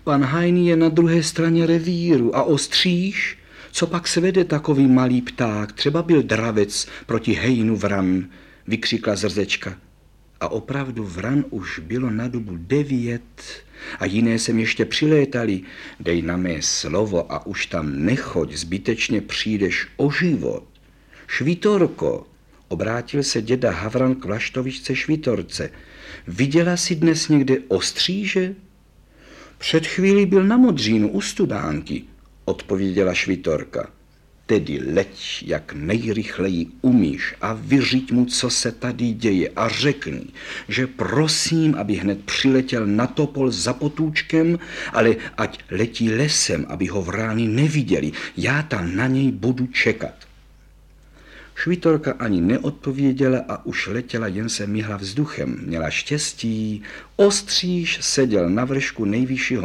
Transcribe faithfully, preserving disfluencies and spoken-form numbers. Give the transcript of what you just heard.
Pan Hajný je na druhé straně revíru a Ostříž, co pak svede takový malý pták, třeba byl dravec proti hejnu vran, vykřikla Zrzečka. A opravdu vran už bylo na dobu devět a jiné sem ještě přilétali. Dej na mé slovo a už tam nechoď, zbytečně přijdeš o život. Švitorko, obrátil se děda Havran k vlaštovičce Švitorce. Viděla jsi dnes někde Ostříže? Před chvílí byl na Modřínu u Studánky, odpověděla Švitorka. Tedy leď, jak nejrychleji umíš a vyřiď mu, co se tady děje a řekni, že prosím, aby hned přiletěl na topol za Potůčkem, ale ať letí lesem, aby ho vrány neviděli. Já tam na něj budu čekat. Švitorka ani neodpověděla a už letěla, jen se myhla vzduchem. Měla štěstí, Ostříž seděl na vršku nejvyššího